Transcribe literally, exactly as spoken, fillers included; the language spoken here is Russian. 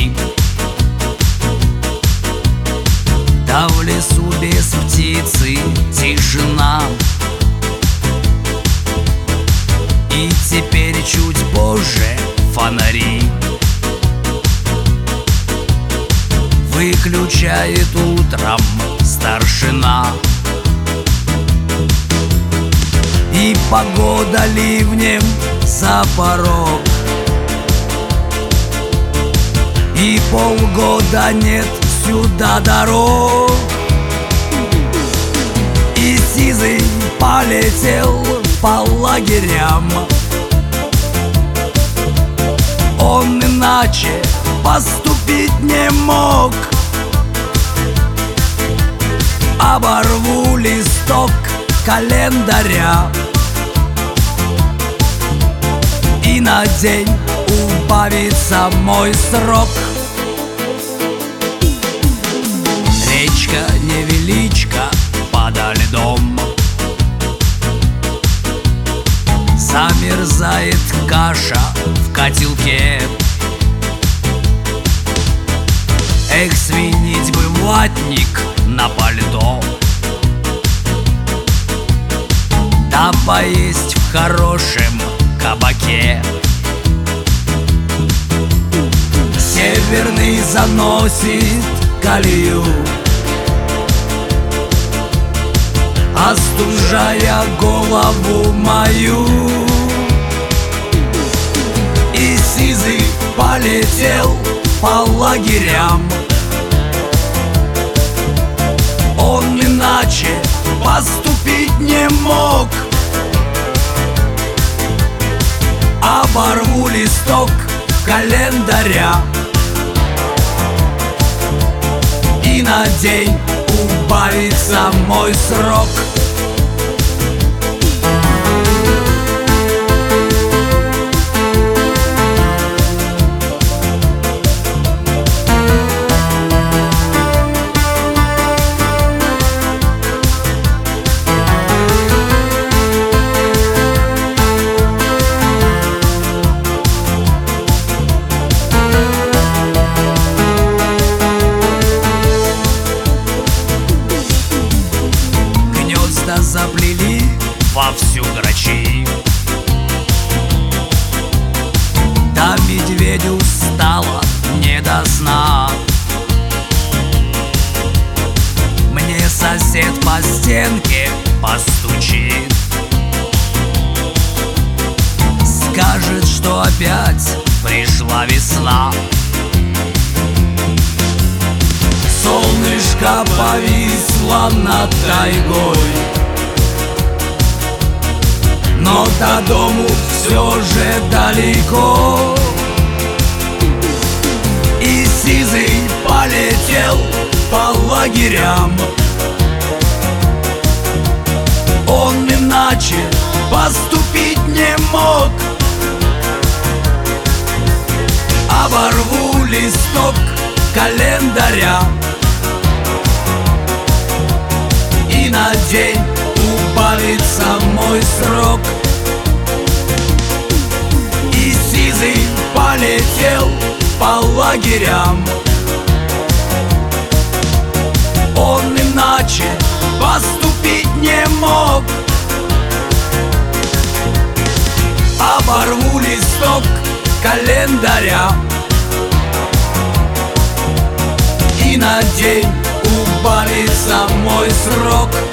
фонари. Да в лесу без птицы тишина. И теперь чуть позже фонари выключает утром старшина. И погода ливнем за порог, и полгода нет сюда дорог. И сизый полетел по лагерям. Он иначе поступить не мог. Оборву листок календаря, и на день убавится мой срок. Речка невеличка подо льдом, замерзает каша в котелке. Эх, свинить бы ватник на пальто, да поесть в хорошем кабаке. Северный заносит колею, остужая голову мою. И сизый полетел по лагерям. Он иначе поступить не мог. Оборву листок календаря, и на день убавится мой срок. Заплели вовсю грачи, да медведю стало не до сна. Мне сосед по стенке постучит, скажет, что опять пришла весна. Солнышко повисло над тайгой, но до дому все же далеко. И сизый полетел по лагерям. Он иначе поступить не мог. Оборву листок календаря, и на день убавится мой срок. И сизый полетел по лагерям. Он иначе поступить не мог. Оборву листок календаря, и на день убавится мой срок.